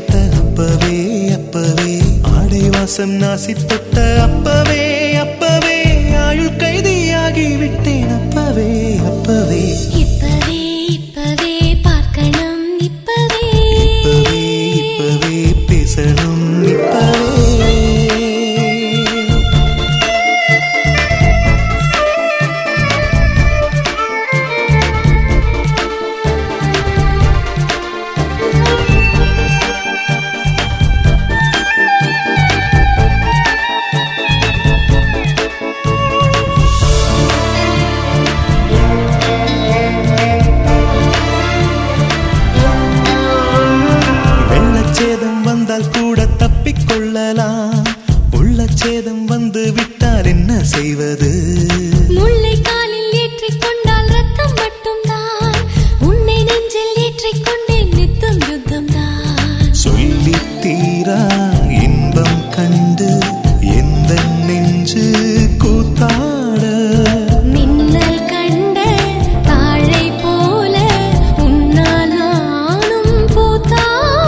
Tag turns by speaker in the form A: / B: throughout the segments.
A: கேட்ட அப்பவே அப்பவே ஆடை வாசம் நாசி தொட்ட அப்பவே அப்பவே ஆயுள் கைதியாகி விட்டேன் அப்பவே அப்பவே
B: இப்பவே இப்பவே பார்க்கணும் இப்பவே
A: இப்பவே பேசணும் இப்பவே கூட தப்பிக்கொள்ளலாம் உள்ளச்சேதம் வந்து விட்டால் என்ன செய்வது
B: முல்லை காலில் ஏற்றிக் கொண்டால் ரத்தம் மட்டும்தான் உன்னை நெஞ்சில் ஏற்றிக் கொண்டேன் நித்தம் யுத்தம் தான்
A: சொல்லி தீரா இன்பம் கண்டு எந்த நெஞ்சு கூத்தாட
B: மின்னல் கண்ட தாழை போல உன்னால் நானும் பூத்தாட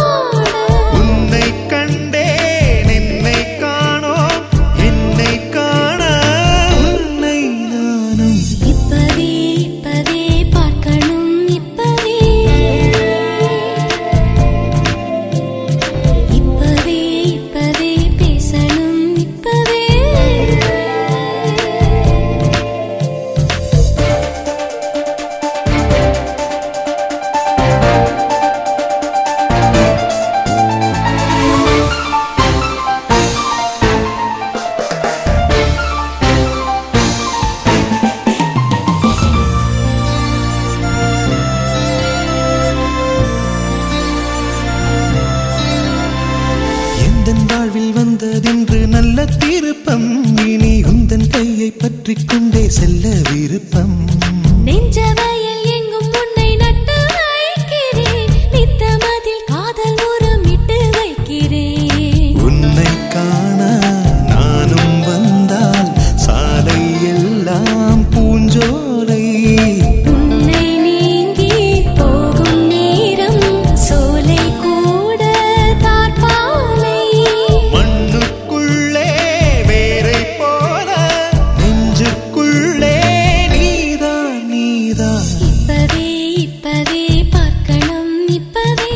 A: வாழ்வில் வந்ததென்று நல்ல திருப்பம் இனி உந்தன் கையை பற்றிக் கொண்டே செல்ல விருப்பம்
B: நெஞ்ச வயல் எங்கும் உன்னை நட்டு வைக்கிறேன் நித்தமதில் காதல் உரமிட்டு வைக்கிறேன்
A: உன்னை காண நானும் வந்தால் சாலை எல்லாம் பூஞ்சோலை
B: உன்னை நீங்கி போகும் நேரம் சோலை கூட தார்பாலை
A: மண்ணுக்குள்ளே வேரை போல நெஞ்சுக்குள்ளே நீதான் நீதான்
B: இப்பவே இப்பவே பார்க்கணும் இப்பவே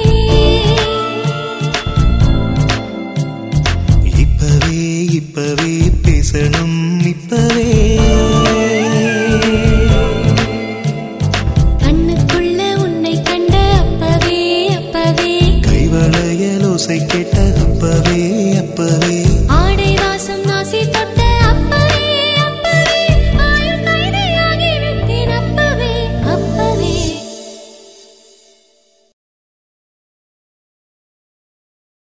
A: இப்பவே இப்பவே பேசணும் இப்பவே
B: கண்ணுக்குள்ள உன்னை கண்ட அப்பவே அப்பவே
A: கைவளையலோசை கேட்ட அப்பவே